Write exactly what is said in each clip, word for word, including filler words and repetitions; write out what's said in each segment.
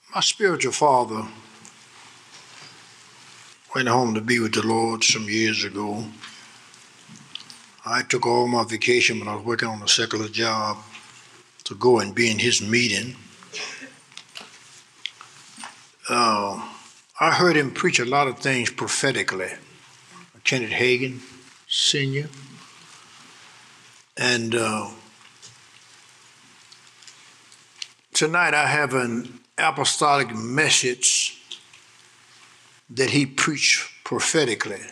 My spiritual father went home to be with the Lord some years ago. I took all my vacation when I was working on a secular job to go and be in his meeting. Uh, I heard him preach a lot of things prophetically. Kenneth Hagin, Senior. And uh, tonight I have an apostolic message that he preached prophetically.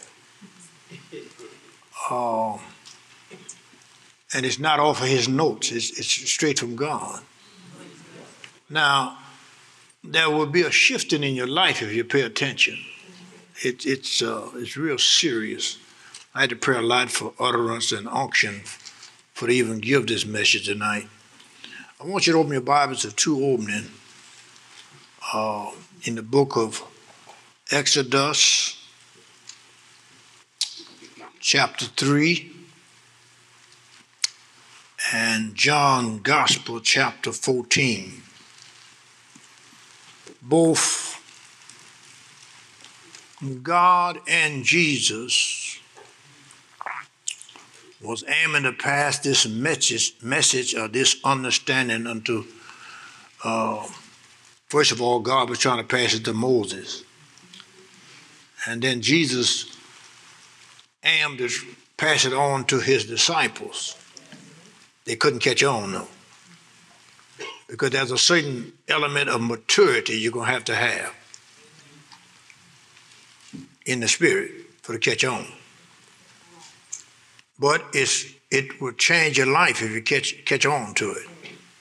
Uh, and it's not off of his notes, it's, it's straight from God. Now, there will be a shifting in your life if you pay attention. It, it's, uh, it's real serious. I had to pray a lot for utterance and unction for to even give this message tonight. I want you to open your Bibles to two opening uh, in the book of Exodus, chapter three, and John Gospel, chapter fourteen. Both God and Jesus was aiming to pass this message, message or this understanding unto, uh, first of all, God was trying to pass it to Moses. And then Jesus aimed to pass it on to his disciples. They couldn't catch on, though. Because there's a certain element of maturity you're going to have to have in the spirit for to catch on. But it's, it will change your life if you catch, catch on to it.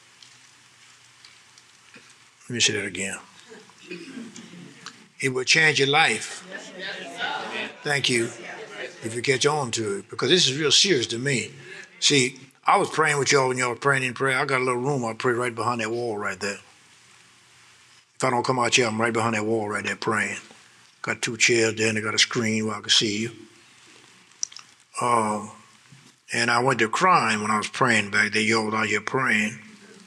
Let me say that again. It will change your life. Thank you. If you catch on to it. Because this is real serious to me. See, I was praying with y'all when y'all were praying in prayer. I got a little room. I pray right behind that wall right there. If I don't come out here, I'm right behind that wall right there praying. Got two chairs there and I got a screen where I can see you. Um, and I went to crying when I was praying back there. Y'all out here praying.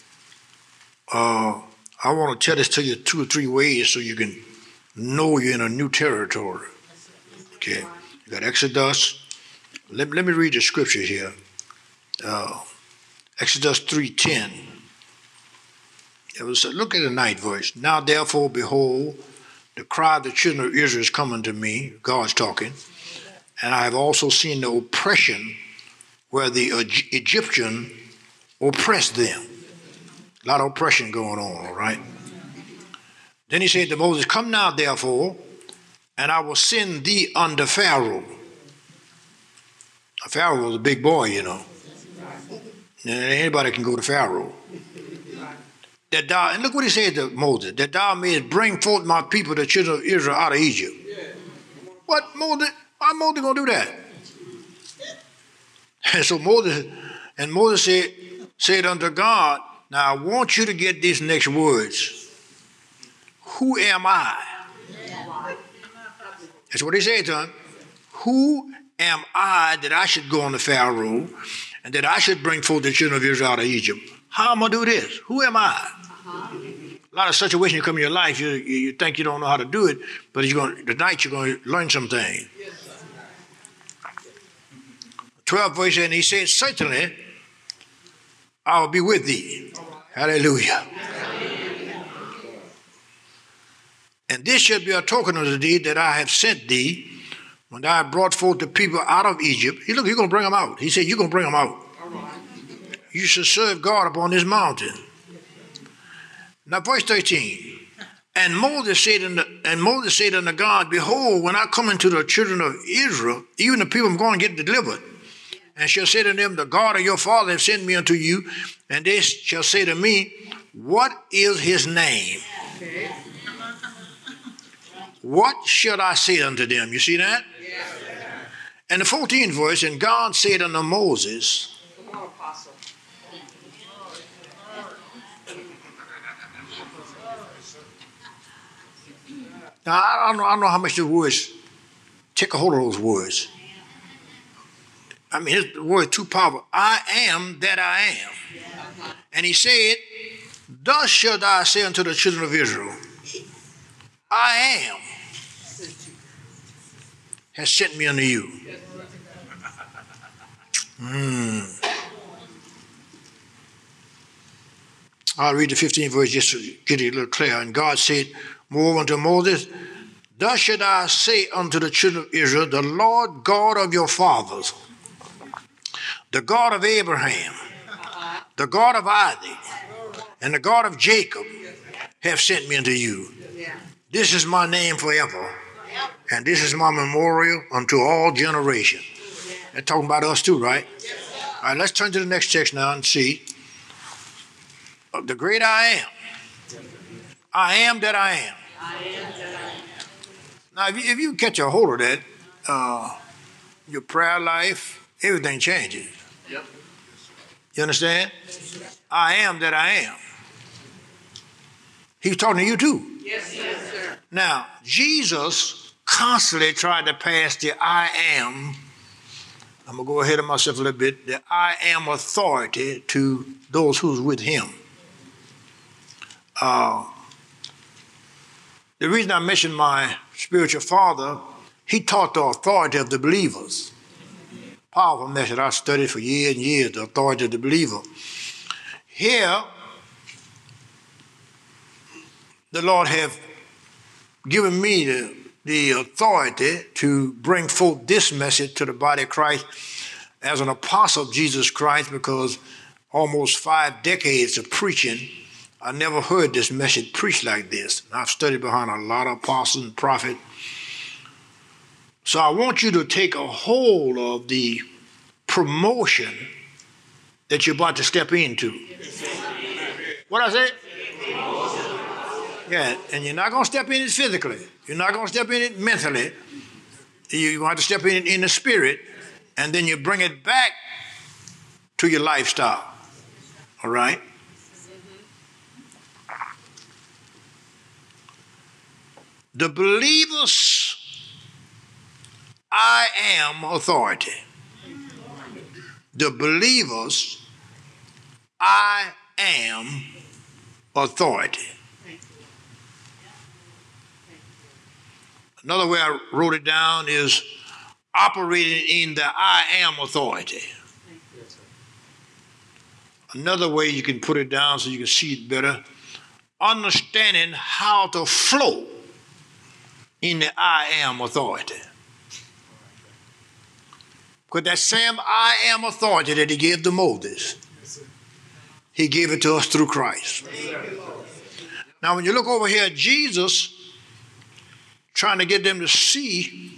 Uh, I want to tell this to you two or three ways so you can know you're in a new territory. Okay. You got Exodus. Let, let me read the scripture here. Uh, Exodus three ten. It was, look at the ninth verse. Now therefore, behold, the cry of the children of Israel is coming to me. God's talking. And I have also seen the oppression where the Egyptian oppressed them. A lot of oppression going on, all right? Then he said to Moses, come now therefore, and I will send thee unto Pharaoh. Pharaoh was a big boy, you know. And anybody can go to Pharaoh. That thou, and look what he said to Moses, that thou mayest bring forth my people, the children of Israel, out of Egypt. What, Moses? Why Moses gonna do that? And so Moses, and Moses said, said unto God, now I want you to get these next words. Who am I? That's what he said to him. Who am I that I should go unto Pharaoh and that I should bring forth the children of Israel out of Egypt? How am I going to do this? Who am I? Uh-huh. A lot of situations you come in your life, you, you, you think you don't know how to do it, but you're going, tonight you're going to learn something. Yes, twelve verse, and he said, certainly I will be with thee. Hallelujah. Hallelujah. And this shall be a token unto thee that I have sent thee when I brought forth the people out of Egypt. He look, you're going to bring them out. He said, you're going to bring them out. You shall serve God upon this mountain. Now, verse thirteen. And Moses said unto, and Moses said unto God, behold, when I come into the children of Israel, even the people I'm going to get delivered, and shall say to them, the God of your father have sent me unto you, and they shall say to me, what is his name? Okay. What shall I say unto them? You see that? Yes. And the fourteenth verse, and God said unto Moses, now, I don't know, I don't know how much the words, take a hold of those words. I mean, his word is too powerful. I am that I am. And he said, thus shalt thou say unto the children of Israel. I am has sent me unto you. Mm. I'll read the fifteenth verse just to get it a little clearer. And God said, moreover unto Moses, thus should I say unto the children of Israel, the Lord God of your fathers, the God of Abraham, the God of Isaac, and the God of Jacob have sent me unto you. This is my name forever, and this is my memorial unto all generations. They're talking about us too, right? All right, let's turn to the next text now and see. The great I am. I am that I am. Now, if you, if you catch a hold of that, uh, your prayer life, everything changes. Yep. You understand? I am that I am. He's talking to you too. Yes, yes, sir. Now, Jesus constantly tried to pass the I am, I'm going to go ahead of myself a little bit, the I am authority to those who's with him. Uh, the reason I mentioned my spiritual father, he taught the authority of the believers. Powerful message. I studied for years and years, the authority of the believer. Here, the Lord have given me the, the authority to bring forth this message to the body of Christ as an apostle of Jesus Christ, because almost five decades of preaching, I never heard this message preached like this. I've studied behind a lot of apostles and prophets. So I want you to take a hold of the promotion that you're about to step into. What I said? Yeah, and you're not going to step in it physically. You're not going to step in it mentally. You're going to have to step in it in the spirit, and then you bring it back to your lifestyle. All right? The believer's I am authority. The believer's I am authority. Another way I wrote it down is operating in the I am authority. Another way you can put it down so you can see it better, understanding how to flow in the I am authority. Because that same I am authority that he gave to Moses, he gave it to us through Christ. Now when you look over here at Jesus, trying to get them to see,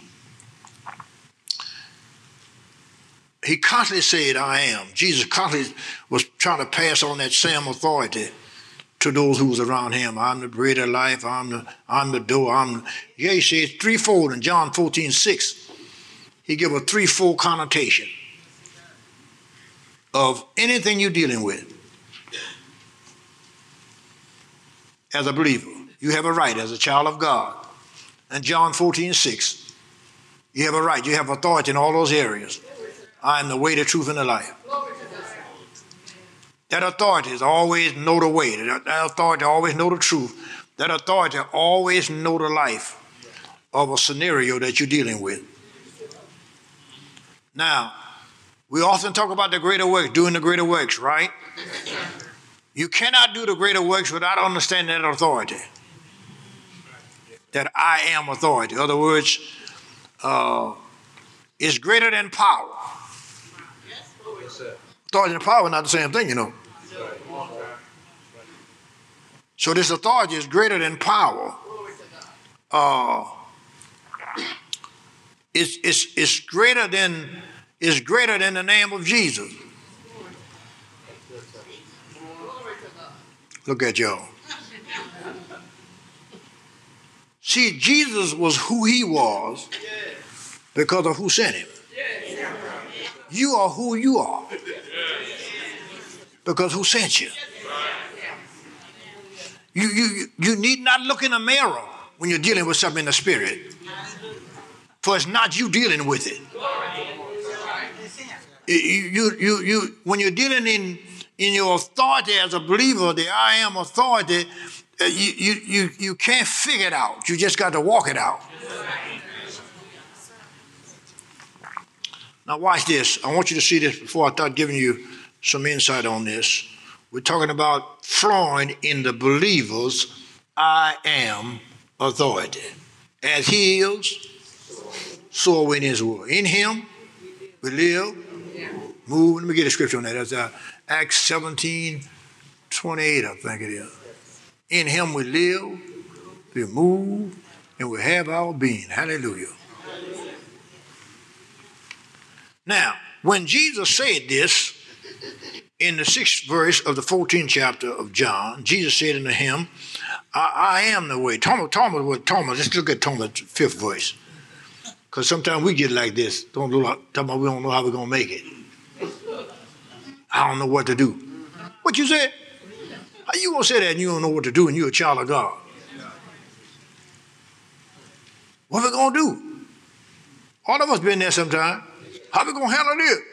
he constantly said, I am. Jesus constantly was trying to pass on that same authority to those who was around him. I'm the bread of life. I'm the, I'm the door. I'm the, yeah, he says threefold in John fourteen six. He gave a threefold connotation of anything you're dealing with. As a believer, you have a right as a child of God. And John fourteen six, you have a right. You have authority in all those areas. I am the way, the truth, and the life. That authority is always know the way. That authority always know the truth. That authority always know the life of a scenario that you're dealing with. Now, we often talk about the greater works, doing the greater works, right? You cannot do the greater works without understanding that authority. That I am authority. In other words, uh, it's greater than power. Authority and power are not the same thing, you know. So this authority is greater than power. Uh, it's, it's, it's greater than it's greater than the name of Jesus. Look at y'all. See, Jesus was who he was because of who sent him. You are who you are because who sent you. You, you, you need not look in a mirror when you're dealing with something in the spirit, for it's not you dealing with it. You, you, you, you, when you're dealing in, in your authority as a believer, the I am authority, uh, you, you, you, you can't figure it out. You just got to walk it out. Now watch this. I want you to see this before I start giving you some insight on this. We're talking about flowing in the believer's I am authority. As he is, so are we in his word. In him, we live, move. Let me get a scripture on that. That's uh, Acts seventeen, twenty-eight, I think it is. In him we live, we move, and we have our being. Hallelujah. Now, when Jesus said this, in the sixth verse of the fourteenth chapter of John, Jesus said unto him, I, I am the way. Thomas, Thomas, Thomas, let's look at Thomas' fifth verse. Because sometimes we get like this. Don't look like, talking about we don't know how we're going to make it. I don't know what to do. What you said? How you going to say that and you don't know what to do and you're a child of God? What are we going to do? All of us been there sometime. How we going to handle this?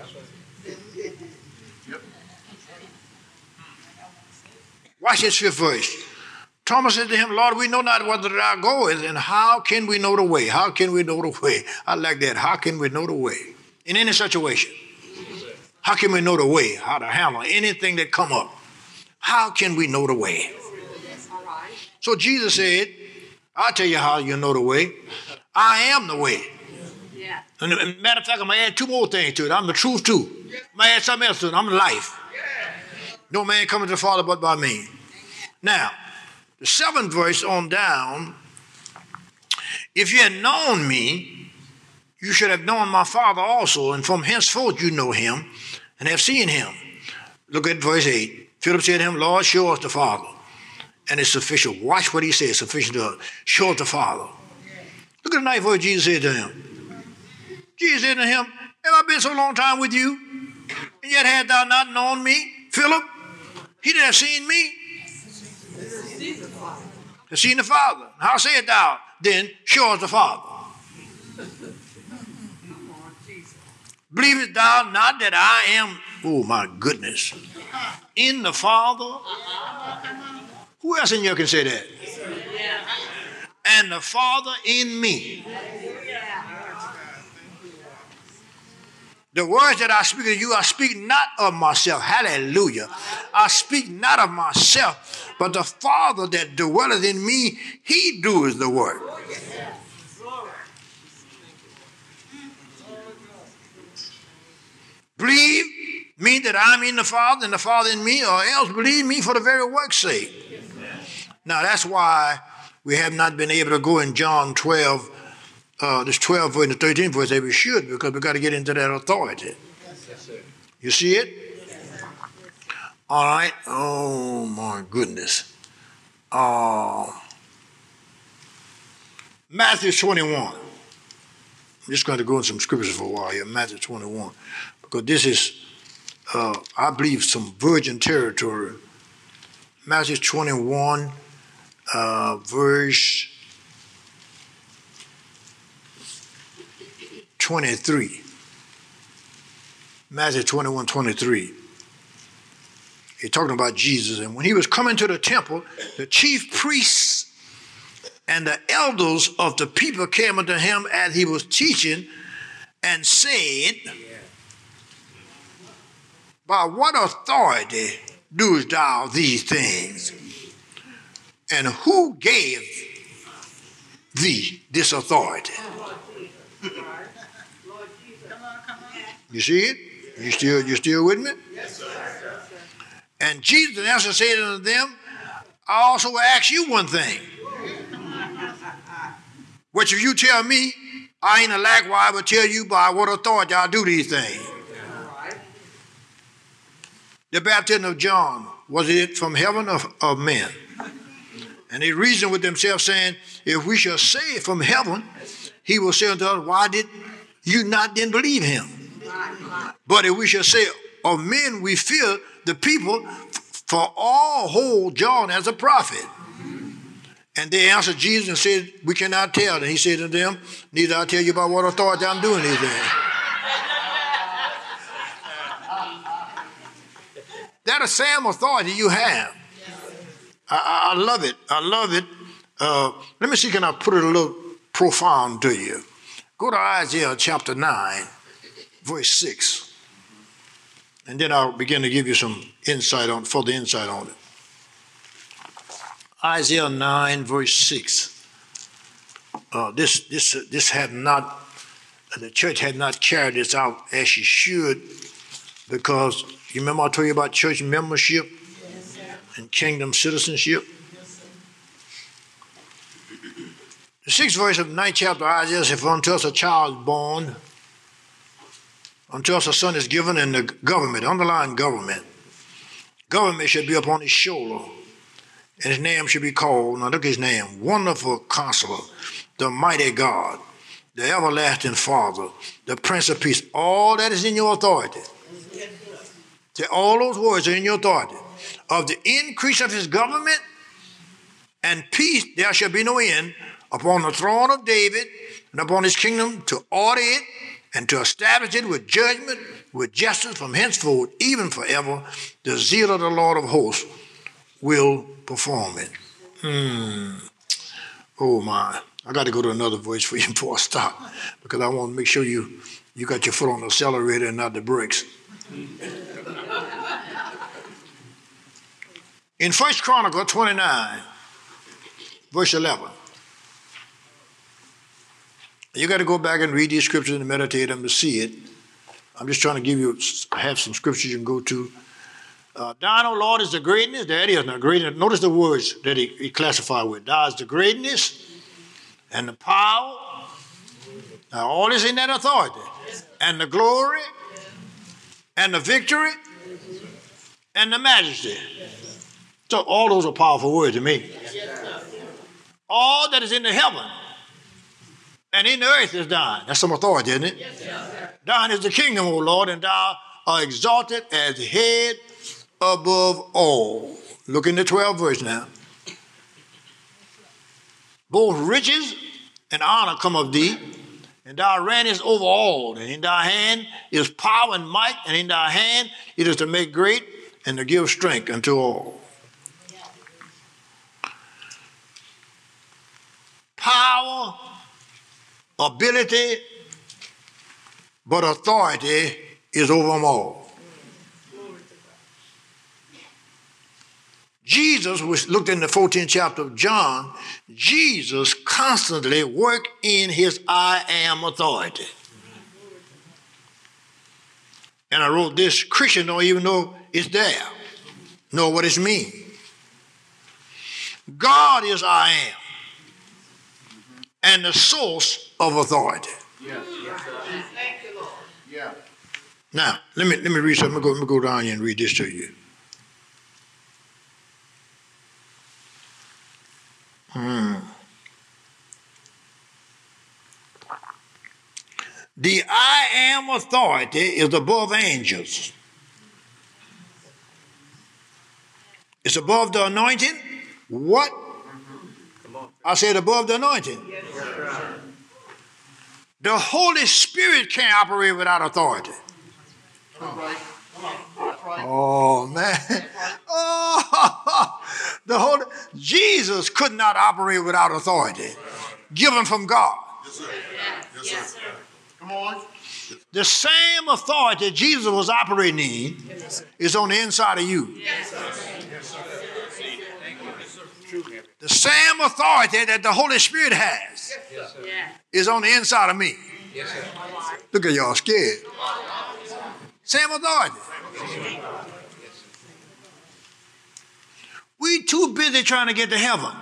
Watch this fifth verse. Thomas said to him, Lord, we know not whither thou goest, and how can we know the way? How can we know the way? I like that. How can we know the way? In any situation. How can we know the way? How to handle anything that come up? How can we know the way? So Jesus said, I'll tell you how you know the way. I am the way. Yeah. And matter of fact, I'm going to add two more things to it. I'm the truth too. I'm going to add something else to it. I'm the life. No man cometh to the Father but by me. Now, the seventh verse on down, if you had known me, you should have known my Father also, and from henceforth you know him and have seen him. Look at verse eight. Philip said to him, Lord, show us the Father. And it's sufficient. Watch what he says, sufficient to us. Show us the Father. Look at the ninth verse Jesus said to him. Jesus said to him, have I been so long time with you, and yet hast thou not known me, Philip? He that have seen me, has seen the Father. How sayest thou, then, show us the Father? Believest thou not that I am, oh my goodness, in the Father? Who else in here can say that? And the Father in me. The words that I speak to you, I speak not of myself. Hallelujah. I speak not of myself, but the Father that dwelleth in me, he doeth the work. Believe me that I'm in the Father and the Father in me, or else believe me for the very work's sake. Now that's why we have not been able to go in John twelve, Uh, this twelve verse and the thirteenth verse, that we should, because we've got to get into that authority. You see it? All right. Oh, my goodness. Uh, Matthew twenty-one. I'm just going to go in some scriptures for a while here. Matthew twenty-one. Because this is, uh, I believe, some virgin territory. Matthew twenty-one, uh, verse twenty-three. Matthew twenty-one, twenty-three. He's talking about Jesus. And when he was coming to the temple, the chief priests and the elders of the people came unto him as he was teaching and said, by what authority doest thou these things? And who gave thee this authority? You see it? You still, you still with me? Yes, sir. And Jesus answered said unto them, I also will ask you one thing. Which if you tell me, I ain't a likewise will tell you by what authority I do these things. The baptism of John, was it from heaven or of men? And they reasoned with themselves, saying, if we shall say it from heaven, he will say unto us, why did you not then believe him? But if we shall say of men, we fear the people, for all hold John as a prophet. And they answered Jesus and said, we cannot tell. And he said to them, neither I tell you about what authority I'm doing these things. That is same authority you have. I, I love it. I love it. Uh, let me see, can I put it a little profound to you? Go to Isaiah chapter nine, verse six. And then I'll begin to give you some insight on, further insight on it. Isaiah nine, verse six. Uh, this, this, uh, this had not, uh, the church had not carried this out as she should, because you remember I told you about church membership yes, and kingdom citizenship? Yes, sir. The sixth verse of the ninth chapter of Isaiah says, "For unto us a child is born, unto us a son is given, and the government," underline government, government should be upon his shoulder, and his name should be called, now look at his name, Wonderful Counselor, the Mighty God, the Everlasting Father, the Prince of Peace. All that is in your authority. See, all those words are in your authority. Of the increase of his government and peace, there shall be no end upon the throne of David and upon his kingdom, to order it and to establish it with judgment, with justice from henceforth, even forever. The zeal of the Lord of hosts will perform it. Hmm. Oh my. I got to go to another voice for you before I stop, because I want to make sure you, you got your foot on the accelerator and not the brakes. In First Chronicles twenty-nine, verse eleven, you got to go back and read these scriptures and meditate them to see it. I'm just trying to give you, I have some scriptures you can go to. Uh, Thine, O Lord, is the greatness. There it is, now greatness. Notice the words that he, he classified with. Thine is the greatness and the power. Now all is in that authority. And the glory and the victory and the majesty. So all those are powerful words to me. All that is in the heaven and in the earth is thine. That's some authority, isn't it? Thine is the kingdom, O Lord, and thou art exalted as head above all. Look in the twelfth verse now. Both riches and honor come of thee, and thou reignest over all. And in thy hand is power and might, and in thy hand it is to make great and to give strength unto all. Power, ability, but authority is over them all. Jesus, which looked in the fourteenth chapter of John, Jesus constantly worked in his I am authority. And I wrote this, Christians don't even know it's there, know what it means. God is I am, and the source of authority. Yes. Yes. Thank you, Lord. Yeah. Now, let me let me read something. Let me go, let me go down here and read this to you. Hmm. The I am authority is above angels. It's above the anointing. What? I said above the anointing. Yes, sir. The Holy Spirit can't operate without authority. Oh, man. Oh, the Holy, Jesus could not operate without authority given from God. Yes, sir. Yes, sir. Come on. The same authority Jesus was operating in is on the inside of you. Yes, sir. Yes, sir. The same authority that the Holy Spirit has yes, is on the inside of me. Yes, sir. Look at y'all scared. Same authority. We too busy trying to get to heaven.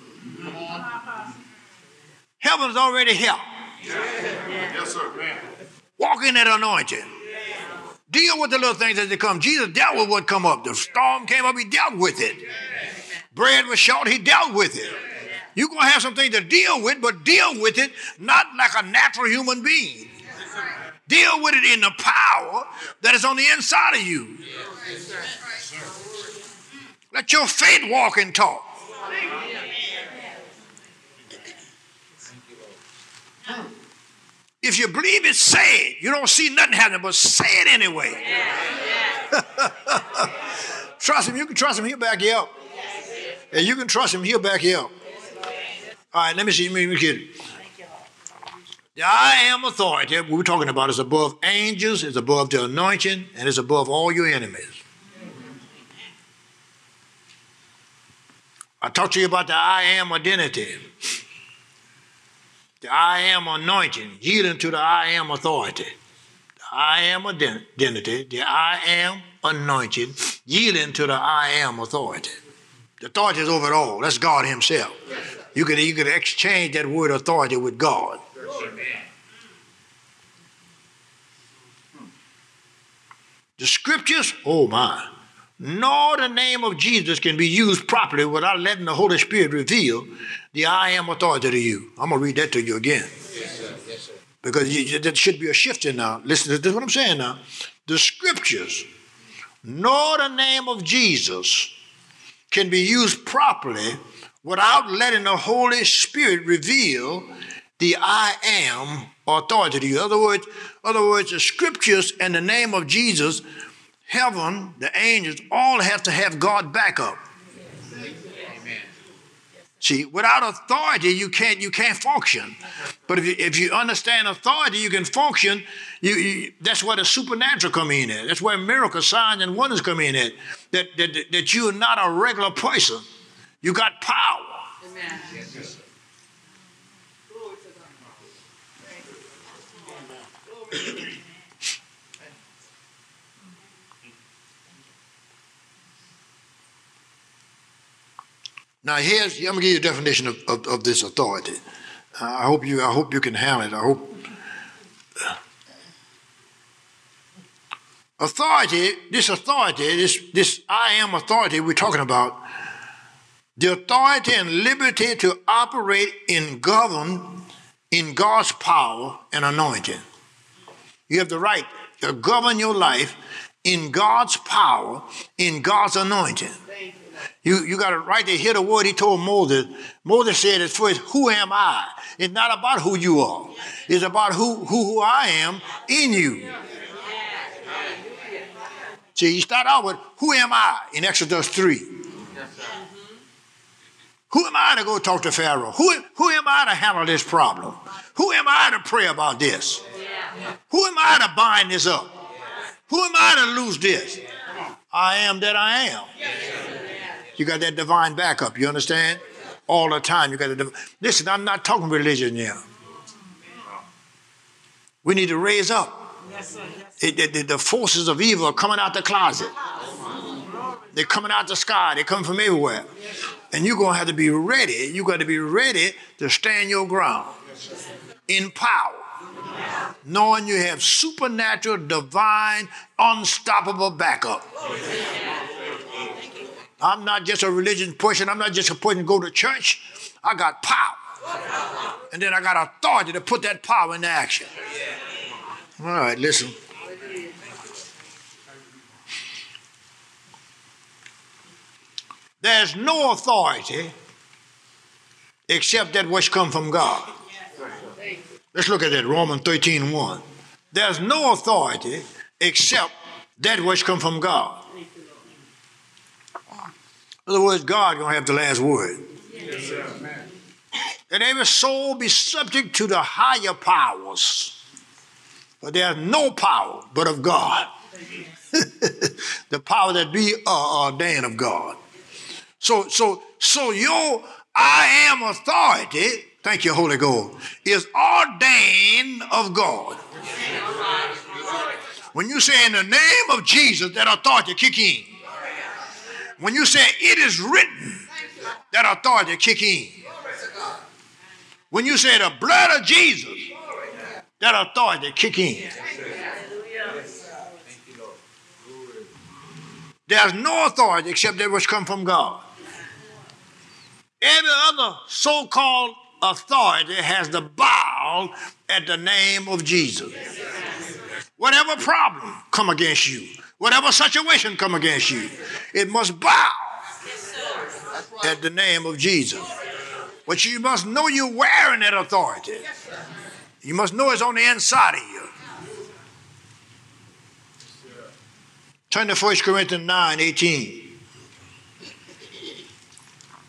Heaven's already here. Yes, sir. Walk in that anointing. Deal with the little things as they come. Jesus dealt with what come up. The storm came up, he dealt with it. Bread was short, he dealt with it. You're going to have something to deal with, but deal with it not like a natural human being. Deal with it in the power that is on the inside of you. Let your faith walk and talk. If you believe it, say it. You don't see nothing happening, but say it anyway. Trust him. You can trust him. He'll back you up. And you can trust him. He'll back you up. All right, let me see. Let me get it. The I am authority we're talking about is above angels, is above the anointing, and is above all your enemies. I talked to you about the I am identity. The I am anointing, yielding to the I am authority. The I am identity, the I am anointing, yielding to the I am authority. The authority is over it all. That's God himself. You can, you can exchange that word authority with God. The scriptures, oh my, nor the name of Jesus can be used properly without letting the Holy Spirit reveal the I am authority to you. I'm going to read that to you again. Yes, sir. Yes, sir. Because you, there should be a shift in now. Listen, this is what I'm saying now. The scriptures, nor the name of Jesus can be used properly without letting the Holy Spirit reveal the I am authority to you. In other words, other words, the scriptures and the name of Jesus, heaven, the angels, all have to have God back up. Amen. See, without authority, you can't you can't function. But if you if you understand authority, you can function. You, you that's where the supernatural come in at. That's where miracles, signs, and wonders come in at. That that that you are not a regular person. You got power. Amen. Yes, yes. Now here's, I'm going to give you a definition of, of, of this authority. Uh, I hope you I hope you can handle it. I hope. Authority, this authority, this, this I am authority we're talking about, the authority and liberty to operate and govern in God's power and anointing. You have the right to govern your life in God's power, in God's anointing. You, you got a right to hear the word he told Moses. Moses said at first, who am I? It's not about who you are. It's about who, who, who I am in you. See, you start out with, who am I? In Exodus three. Who am I to go talk to Pharaoh? Who, who am I to handle this problem? Who am I to pray about this? Who am I to bind this up? Who am I to lose this? I am that I am. You got that divine backup, you understand? All the time you got the div- Listen, I'm not talking religion now. We need to raise up. It, it, it, the forces of evil are coming out the closet. They're coming out the sky. They're coming from everywhere. And you're going to have to be ready. You've got to be ready to stand your ground in power, knowing you have supernatural, divine, unstoppable backup. I'm not just a religious person. I'm not just a person to go to church. I got power. And then I got authority to put that power into action. All right, listen. There's no authority except that which comes from God. Let's look at that, Romans thirteen one. There's no authority except that which comes from God. In other words, God going to have the last word. Yes, and every soul be subject to the higher powers. But there's no power but of God. The power that be uh, ordained of God. So, so, so your I am authority, thank you, Holy Ghost, is ordained of God. When you say in the name of Jesus, that authority kick in. When you say it is written, that authority kick in. When you say the blood of Jesus, that authority kick in. There's no authority except that which comes from God. Every other so-called authority has to bow at the name of Jesus. Whatever problem come against you, whatever situation come against you, it must bow at the name of Jesus. But you must know you're wearing that authority. You must know it's on the inside of you. Turn to First Corinthians nine eighteen.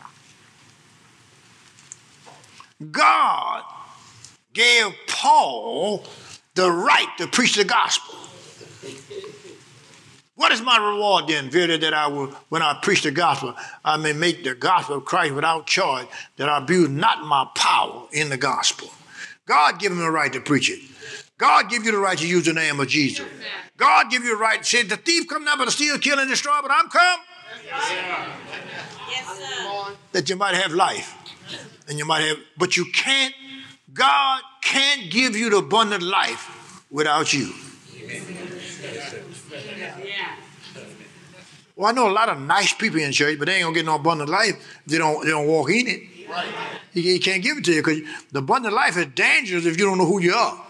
God gave Paul the right to preach the gospel. What is my reward then? Verily that I will, when I preach the gospel, I may make the gospel of Christ without charge, that I abuse not my power in the gospel. God give him the right to preach it. God give you the right to use the name of Jesus. God give you the right to say, the thief come not but to steal, kill, and destroy, but I'm come. Yes, sir. That you might have life. And you might have, but you can't, God can't give you the abundant life without you. Well, I know a lot of nice people in church, but they ain't gonna get no abundant life if they don't, they don't walk in it. He, he can't give it to you because the abundant life is dangerous if you don't know who you are.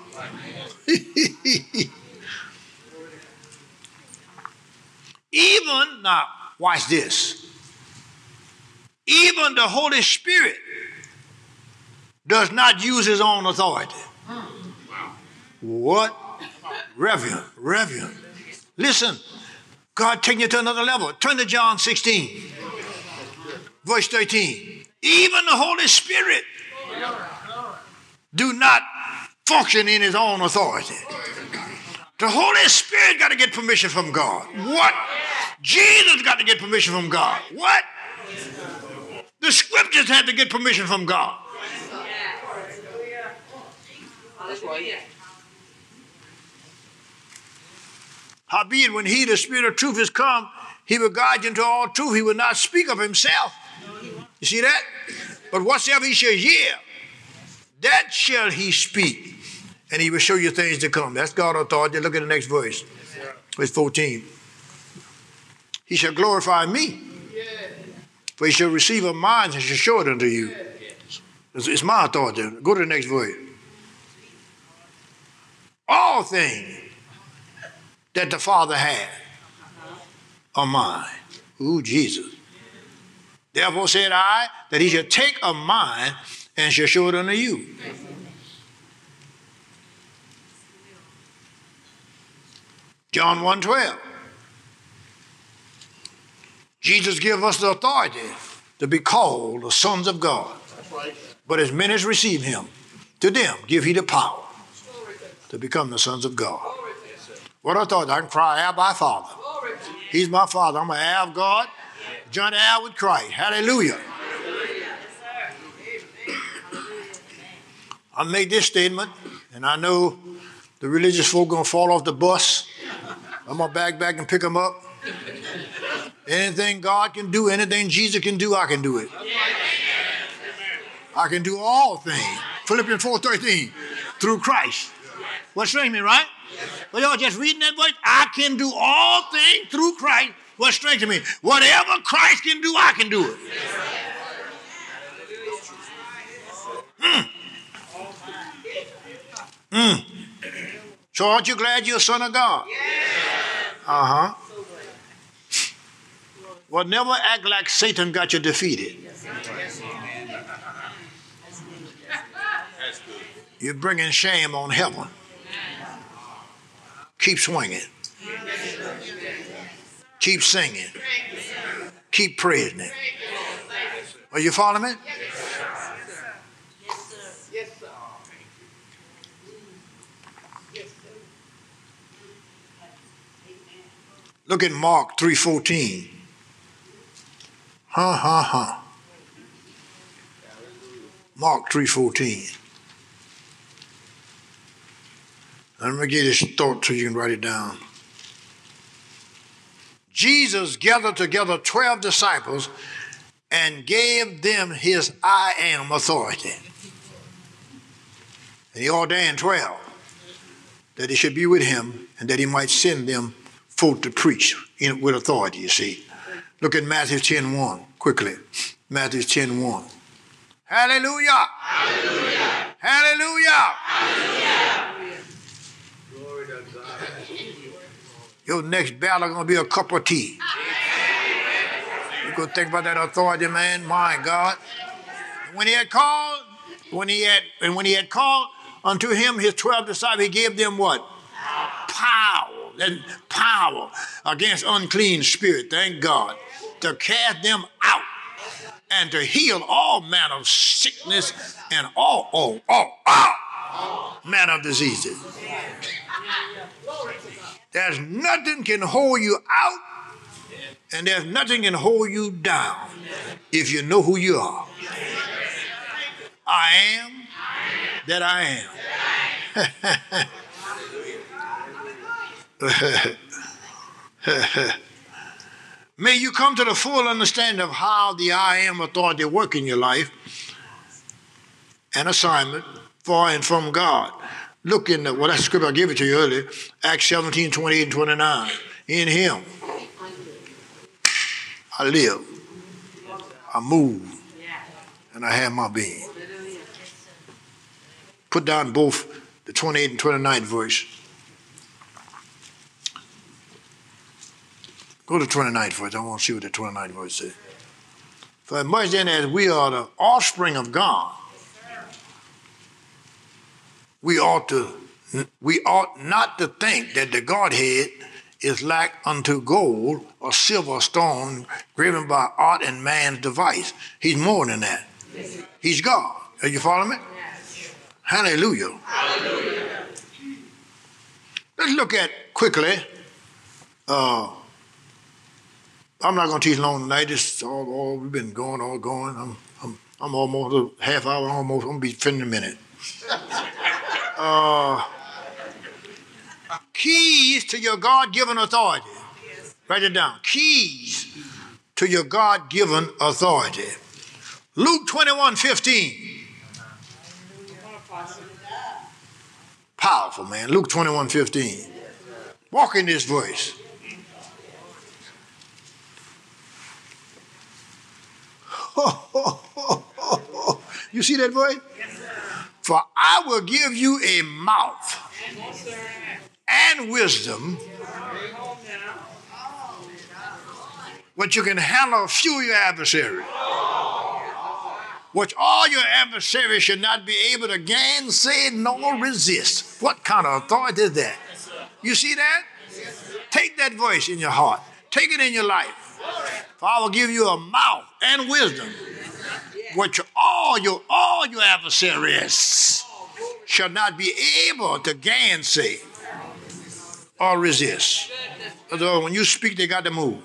Even, now, watch this. Even the Holy Spirit does not use his own authority. What? Reverend, Reverend. Listen, God taking you to another level. Turn to John sixteen, verse thirteen. Even the Holy Spirit do not function in his own authority. The Holy Spirit got to get permission from God. What? Jesus got to get permission from God. What? The scriptures had to get permission from God. Howbeit, when he, the Spirit of truth, is come, he will guide you into all truth. He will not speak of himself. You see that? But whatsoever he shall hear, that shall he speak. And he will show you things to come. That's God's authority. Look at the next verse. Verse fourteen. He shall glorify me. For he shall receive of mine and shall show it unto you. It's, it's my authority. Go to the next verse. All things that the Father had are mine. Ooh, Jesus. Therefore said I, that he shall take of mine and shall show it unto you. John one twelve. Jesus gave us the authority to be called the sons of God. But as many as receive him, to them give he the power to become the sons of God. What authority? I can cry out by Father. He's my Father. I'm an heir of God. Joint heir with Christ. Hallelujah. I made this statement, and I know the religious folk going to fall off the bus. I'm going to back back and pick them up. Anything God can do, anything Jesus can do, I can do it. I can do all things. Philippians four thirteen, through Christ. What strengthens me, right? But y'all just reading that verse, I can do all things through Christ. What strengthens me? Whatever Christ can do, I can do it. Mm. Mm. So aren't you glad you're a son of God? Uh-huh. Well, never act like Satan got you defeated. You're bringing shame on heaven. Keep swinging. Keep singing. Keep praising him. Are you following me? Look at Mark three fourteen. Ha, ha, ha. Mark three fourteen. Let me get this thought so you can write it down. Jesus gathered together twelve disciples and gave them his I am authority. And he ordained twelve that he should be with him and that he might send them forth to preach in, with authority, you see. Look at Matthew ten one, quickly. Matthew ten one. Hallelujah! Hallelujah! Hallelujah! Hallelujah! Glory to God. Your next battle is going to be a cup of tea. You go think about that authority, man. My God. When he had called, when he had, and when he had called unto him his twelve disciples, he gave them what? Power. And power against unclean spirit. Thank God. To cast them out and to heal all manner of sickness and all, all, all, all manner of diseases. There's nothing can hold you out, and there's nothing can hold you down if you know who you are. I am that I am. May you come to the full understanding of how the I am authority work in your life, an assignment for and from God. Look in the, well, that scripture I gave it to you earlier, Acts seventeen, twenty-eight and twenty-nine. In him, I live, I move, and I have my being. Put down both the twenty-eight and twenty-nine verse. Go to twenty-nine verse. I want to see what the twenty-nine verse says. For as much then as we are the offspring of God, we ought to we ought not to think that the Godhead is like unto gold or silver or stone graven by art and man's device. He's more than that. He's God. Are you following me? Hallelujah. Hallelujah. Let's look at quickly. Uh, I'm not going to teach long tonight. This is all, all we've been going, all going. I'm, I'm, I'm almost a half hour, almost. I'm going to be finished in a minute. Uh, keys to your God-given authority. Write it down. Keys to your God-given authority. Luke twenty-one fifteen. Powerful, man. Luke twenty-one fifteen. Walk in this voice. You see that voice? For I will give you a mouth and wisdom, which you can handle a few of your adversaries, which all your adversaries should not be able to gainsay nor resist. What kind of authority is that? You see that? Take that voice in your heart. Take it in your life. For I will give you a mouth and wisdom, which all your all your adversaries shall not be able to gainsay or resist. Although when you speak, they got to move.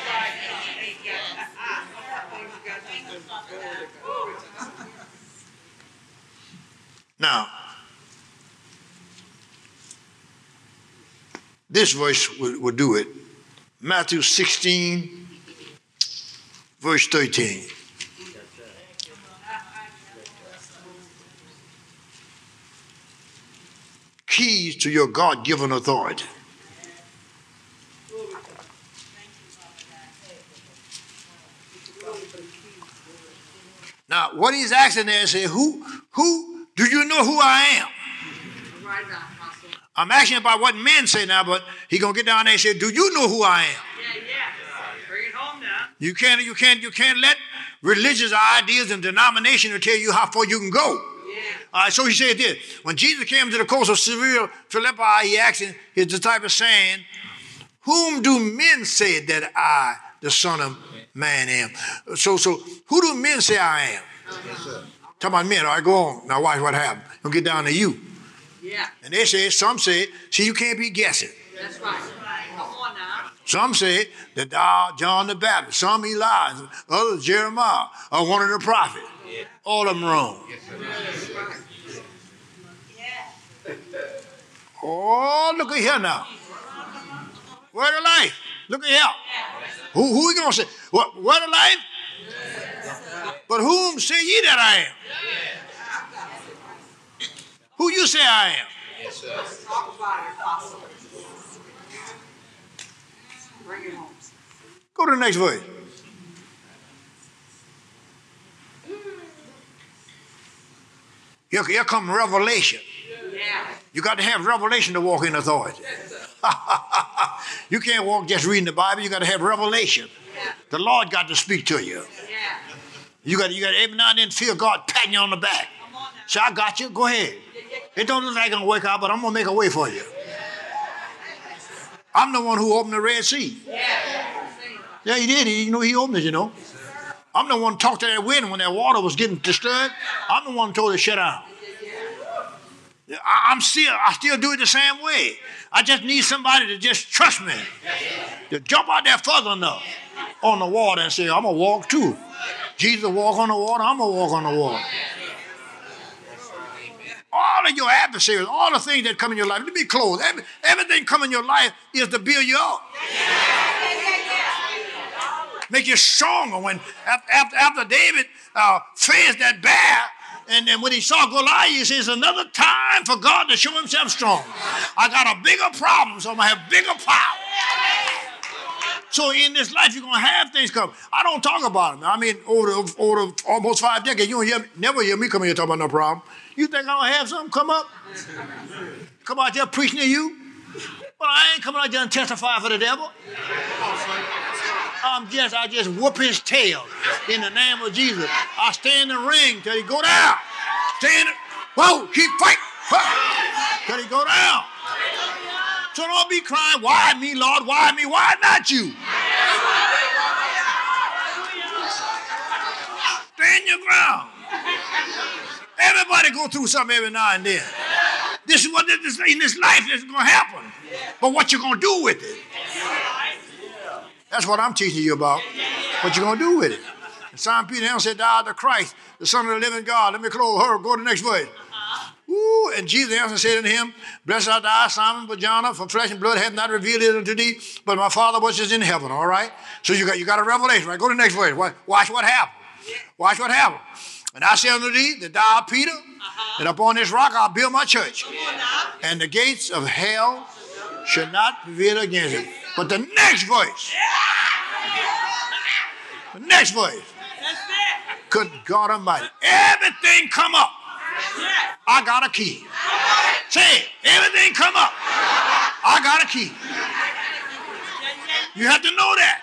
Now, this verse will, will do it. Matthew sixteen, verse thirteen. Keys to your God-given authority. Now, what he's asking there is, say, who, who, do you know who I am? I'm asking about what men say now, but he's gonna get down there and say, do you know who I am? Yeah, yeah. Bring it home now. You can't, you can't, you can't let religious ideas and denomination tell you how far you can go. Yeah. All right, so he said this. When Jesus came to the coast of Caesarea Philippi, he asked his disciples, saying, whom do men say that I, the Son of Man, am? So, so who do men say I am? Uh-huh. Talking about men. All right, go on. Now watch what happened. We'll get down to you. Yeah. And they say, some say, see, you can't be guessing. That's right. Come on now. Some say that thou, John the Baptist, some Elijah, others Jeremiah, or one of the prophets. Yeah. All of them wrong. That's right. Yeah. Oh, look at here now. Word of life. Look at here. Who, who we going to say? What, word of life? But whom say ye that I am? Who you say I am? Yes, sir. Talk about it, Apostle. Bring it home. Go to the next verse. Here, here come revelation. Yeah. You got to have revelation to walk in authority. You can't walk just reading the Bible. You got to have revelation. Yeah. The Lord got to speak to you. Yeah. You got, you got to every now and then feel God patting you on the back. Come on now. Say, I got you. Go ahead. It don't look like it's going to work out, but I'm going to make a way for you. I'm the one who opened the Red Sea. Yeah. Yeah, he did. He, you know, he opened it, you know. I'm the one who talked to that wind when that water was getting disturbed. I'm the one who told it to shut down. I, I'm still, I still do it the same way. I just need somebody to just trust me, to jump out there further enough on the water and say, I'm going to walk too. Jesus walk on the water, I'm going to walk on the water. All of your adversaries, all the things that come in your life, let me close. Every, everything come in your life is to build you up. Make you stronger. When after, after David uh, faced that bear, and then when he saw Goliath, he says, another time for God to show himself strong. I got a bigger problem, so I'm going to have bigger power. So in this life, you're going to have things come. I don't talk about them. I mean, over, the, over the almost five decades, you don't hear, never hear me come here talk about no problem. You think I'm going to have something come up? Come out there preaching to you? Well, I ain't coming out there and testify for the devil. I'm just, I just whoop his tail in the name of Jesus. I stay in the ring till he go down. Stay in it. Whoa, keep fighting. Till he go down. So don't be crying, why me, Lord? Why me? Why not you? Stand your ground. Everybody go through something every now and then. This is what this, in this life is going to happen. But what you going to do with it? That's what I'm teaching you about. What you going to do with it? And Simon Peter said, thou art the Christ, the Son of the living God. Let me close her. Go to the next verse. Ooh, and Jesus answered and said unto him, blessed art thou, Simon Barjona, for flesh and blood hath not revealed it unto thee, but my Father which is in heaven. All right? So you got, you got a revelation, right? Go to the next verse. Watch what happened. Watch what happened. And I say unto thee that thou art Peter, uh-huh. and upon this rock I'll build my church. And the gates of hell shall not prevail against it. But the next verse, the next verse, good God Almighty, everything come up. I got a key. Say it, everything come up. I got a key. You have to know that.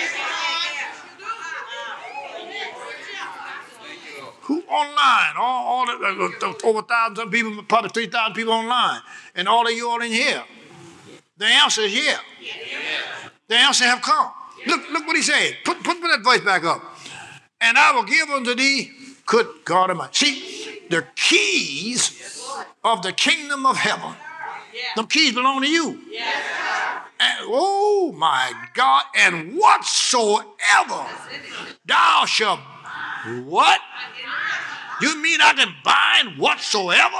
Who online? All, all the, uh, over a thousand people, probably three thousand people online, and all of you all in here. The answer is yeah. The answer have come. Look, look what he said. Put, put, put that voice back up. And I will give unto thee, good God Almighty. See, the keys of the kingdom of heaven. Them keys belong to you. And, oh my God! And whatsoever thou shalt what? You mean I can bind whatsoever?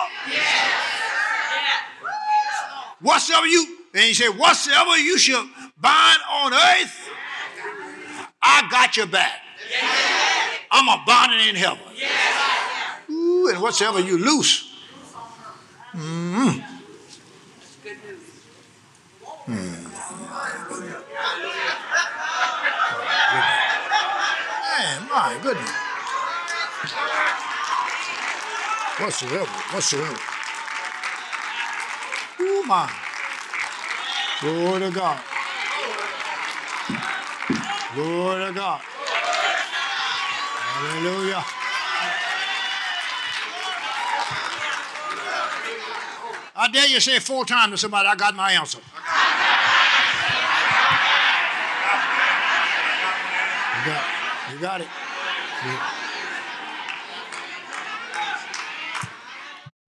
Whatsoever you, and he said, whatsoever you shall bind on earth, I got your back. I'm a bind it in heaven. Ooh, and whatsoever you loose. Mm-hmm. Mm. Man, my goodness. Whatsoever, whatsoever. Oh my. Glory to God. Glory to God. Hallelujah. I dare you say four times to somebody, I got my answer. You got it. You got it. Yeah.